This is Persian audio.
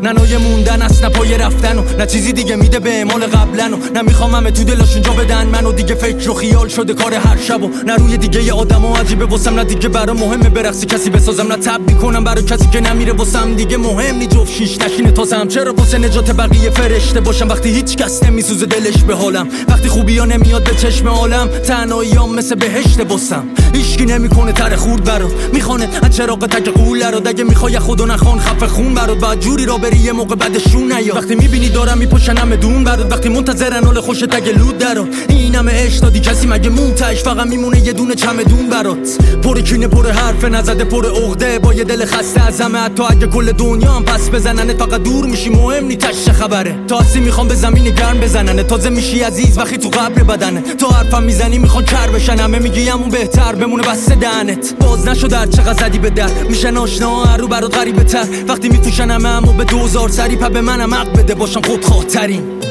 نه نوع موندن است نه پای رفتن و نه چیزی دیگه میده به اعمال قبلن و نه میخوام همه تو دلاشون جا بدن منو دیگه فکر و خیال شده کار هر شب و نه روی دیگه ی آدمو عجیبه واسم نه دیگه برا مهمه برقصی کسی بسازم نه تب میکنم برای کسی که نمیره واسم دیگه مهم نی جفت شیش نشینه تازم چرا واسه نجات بقیه فرشته باشم وقتی هیچ کس نمیسوزه دلش به حالم وقتی خوبیا نمیاد به چشم عالم تنهاییام مثل بهشت واسم هیچکی نمیکنه تره خورد برات میخونه از چراغ تک قول رو دیگه میخوای خودو نخوان خفه خون برات بعد جوری را بری یه موقع بعدشون نیا وقتی میبینی دارم میپشنم دون برات وقتی منتظرن حال خوش تگ لود درات این همه عشق دادی کسی مگه مونتاش فقط میمونه یه دونه چمدون برات پر کینه پر حرف نزده پر عقده با یه دل خسته از همه حتی اگه کل دنیا هم پس بزنن فقط دور میشی مهم نی تش خبره تا اصلی میخوام به زمین گرم بزنن تازه میشی عزیز وقتی تو قبر بدنه تا حرفم میزنی میخوان کر بشن همه میگی همون بهتر بمونه بسته دهنت باز نشد هر چقدر زدی به در میشن آشنا هر رو برات غریبه تر وقتی میفروشن همه به 2000 سری پا به منم حق بده باشم خودخواه‌ترین